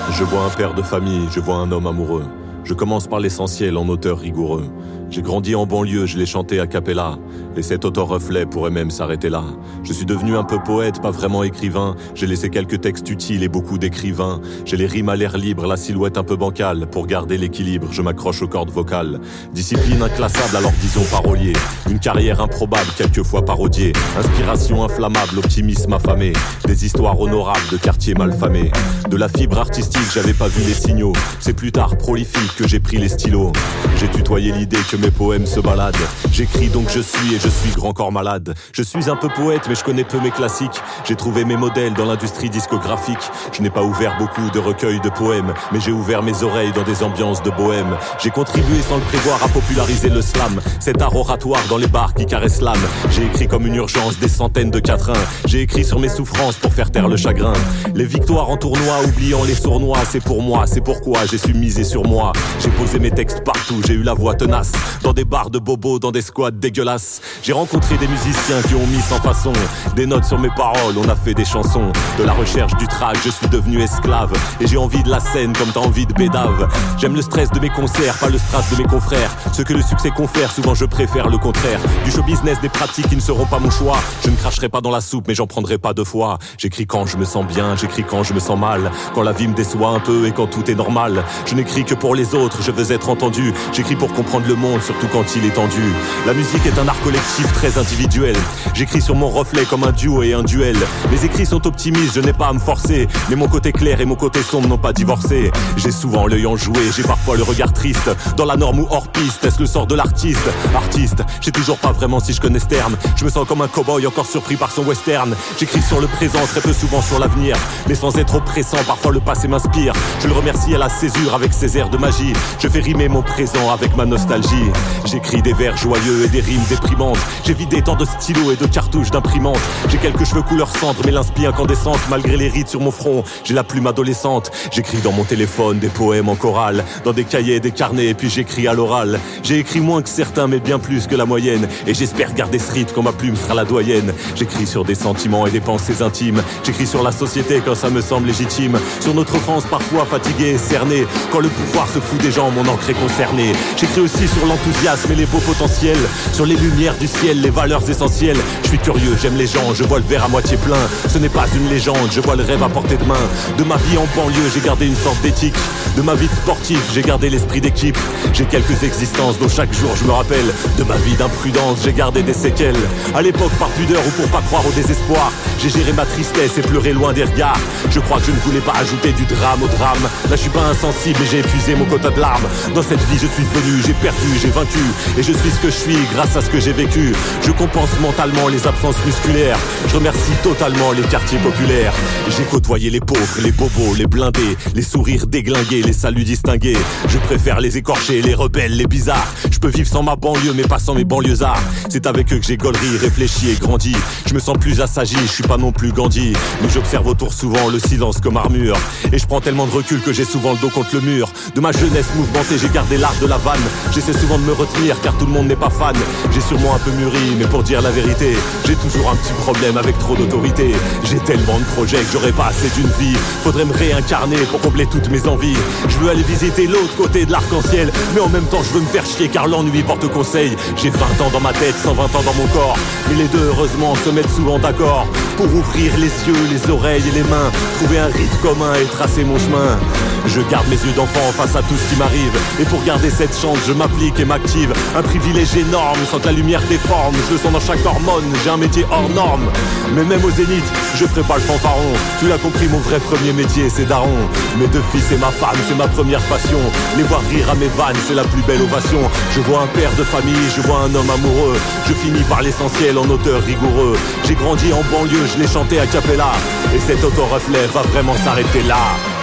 Je vois un père de famille, je vois un homme amoureux. Je commence par l'essentiel en auteur rigoureux. J'ai grandi en banlieue, je l'ai chanté a cappella. Et cet auto-reflet pourrait même s'arrêter là. Je suis devenu un peu poète, pas vraiment écrivain. J'ai laissé quelques textes utiles et beaucoup d'écrivains. J'ai les rimes à l'air libre, la silhouette un peu bancale. Pour garder l'équilibre, je m'accroche aux cordes vocales. Discipline inclassable, alors disons parolier. Une carrière improbable, quelquefois parodiée. Inspiration inflammable, optimisme affamé. Des histoires honorables de quartiers malfamés. De la fibre artistique, j'avais pas vu les signaux. C'est plus tard, prolifique, que j'ai pris les stylos. J'ai tutoyé l'idée que mes poèmes se baladent. J'écris donc je suis et je suis grand corps malade. Je suis un peu poète mais je connais peu mes classiques. J'ai trouvé mes modèles dans l'industrie discographique. Je n'ai pas ouvert beaucoup de recueils de poèmes, mais j'ai ouvert mes oreilles dans des ambiances de bohème. J'ai contribué sans le prévoir à populariser le slam, cet art oratoire dans les bars qui caresse l'âme. J'ai écrit comme une urgence des centaines de quatrains. J'ai écrit sur mes souffrances pour faire taire le chagrin. Les victoires en tournoi oubliant les sournois. C'est pour moi, c'est pourquoi j'ai su miser sur moi. J'ai posé mes textes partout, j'ai eu la voix tenace. Dans des bars de bobos, dans des squats dégueulasses. J'ai rencontré des musiciens qui ont mis sans façon des notes sur mes paroles, on a fait des chansons. De la recherche du track, je suis devenu esclave. Et j'ai envie de la scène comme t'as envie de bédave. J'aime le stress de mes concerts, pas le strass de mes confrères. Ce que le succès confère, souvent je préfère le contraire. Du show business, des pratiques qui ne seront pas mon choix. Je ne cracherai pas dans la soupe, mais j'en prendrai pas deux fois. J'écris quand je me sens bien, j'écris quand je me sens mal. Quand la vie me déçoit un peu et quand tout est normal. Je n'écris que pour les autres, je veux être entendu. J'écris pour comprendre le monde, surtout quand il est tendu. La musique est un art collectif très individuel. J'écris sur mon reflet comme un duo et un duel. Mes écrits sont optimistes, je n'ai pas à me forcer. Mais mon côté clair et mon côté sombre n'ont pas divorcé. J'ai souvent l'œil enjoué, j'ai parfois le regard triste. Dans la norme ou hors piste, est-ce le sort de l'artiste? Artiste, je sais toujours pas vraiment si je connais ce terme. Je me sens comme un cow-boy encore surpris par son western. J'écris sur le présent, très peu souvent sur l'avenir. Mais sans être oppressant, parfois le passé m'inspire. Je le remercie à la césure avec ses airs de magie. Je fais rimer mon présent avec ma nostalgie. J'écris des vers joyeux et des rimes déprimantes. J'ai vidé tant de stylos et de cartouches d'imprimante. J'ai quelques cheveux couleur cendre mais l'inspi incandescente. Malgré les rides sur mon front, j'ai la plume adolescente. J'écris dans mon téléphone des poèmes en chorale. Dans des cahiers, des carnets et puis j'écris à l'oral. J'ai écrit moins que certains mais bien plus que la moyenne. Et j'espère garder ce rythme quand ma plume sera la doyenne. J'écris sur des sentiments et des pensées intimes. J'écris sur la société quand ça me semble légitime. Sur notre France parfois fatiguée et cernée. Quand le pouvoir se fout des gens, mon encre est concernée. J'écris aussi sur l'enthousiasme et les beaux potentiels. Sur les lumières du ciel, les valeurs essentielles. Je suis curieux, j'aime les gens, je vois le verre à moitié plein. Ce n'est pas une légende, je vois le rêve à portée de main. De ma vie en banlieue, j'ai gardé une sorte d'éthique. De ma vie de sportif, j'ai gardé l'esprit d'équipe. J'ai quelques existences dont chaque jour je me rappelle. De ma vie d'imprudence, j'ai gardé des séquelles. À l'époque par pudeur ou pour pas croire au désespoir, j'ai géré ma tristesse et pleuré loin des regards. Je crois que je ne voulais pas ajouter du drame au drame. Là je suis pas insensible et j'ai épuisé mon quota de larmes. Dans cette vie je suis venu, j'ai perdu, j'ai vaincu. Et je suis ce que je suis grâce à ce que j'ai vécu. Je compense mentalement les absences musculaires. Je remercie totalement les quartiers populaires. J'ai côtoyé les pauvres, les bobos, les blindés, les sourires déglingués, les saluts distingués. Je préfère les écorchés, les rebelles, les bizarres. Je peux vivre sans ma banlieue mais pas sans mes banlieusards. C'est avec eux que j'ai gaulerie, réfléchi et grandi. Je me sens plus assagi, je suis pas non plus Gandhi. Mais j'observe autour souvent le silence comme armure. Et je prends tellement de recul que j'ai souvent le dos contre le mur. De ma jeunesse mouvementée, j'ai gardé l'art de la vanne. J'essaie souvent de me retenir car tout le monde n'est pas fan. J'ai sûrement un peu mûri, mais pour dire la vérité, j'ai toujours un petit problème avec trop d'autorité. J'ai tellement de projets que j'aurais pas assez d'une vie. Faudrait me réincarner pour combler toutes mes envies. Je veux aller visiter l'autre côté de l'arc-en-ciel, mais en même temps je veux me faire chier car l'ennui porte conseil. J'ai 20 ans dans ma tête, 120 ans dans mon corps. Mais les deux heureusement se mettent souvent d'accord pour ouvrir les yeux, les oreilles et les mains. Trouver un rythme commun et tracer mon chemin. Je garde mes yeux d'enfant face à tout ce qui m'arrive. Et pour garder cette chance, je m'applique et m'active. Un privilège énorme, sans que la lumière déforme. Je le sens dans chaque hormone, j'ai un métier hors norme. Mais même au zénith, je ferai pas le fanfaron. Tu l'as compris, mon vrai premier métier, c'est daron. Mes deux fils et ma femme, c'est ma première passion. Les voir rire à mes vannes, c'est la plus belle ovation. Je vois un père de famille, je vois un homme amoureux. Je finis par l'essentiel en auteur rigoureux. J'ai grandi en banlieue, je l'ai chanté a cappella. Et cet auto-reflet va vraiment s'arrêter là.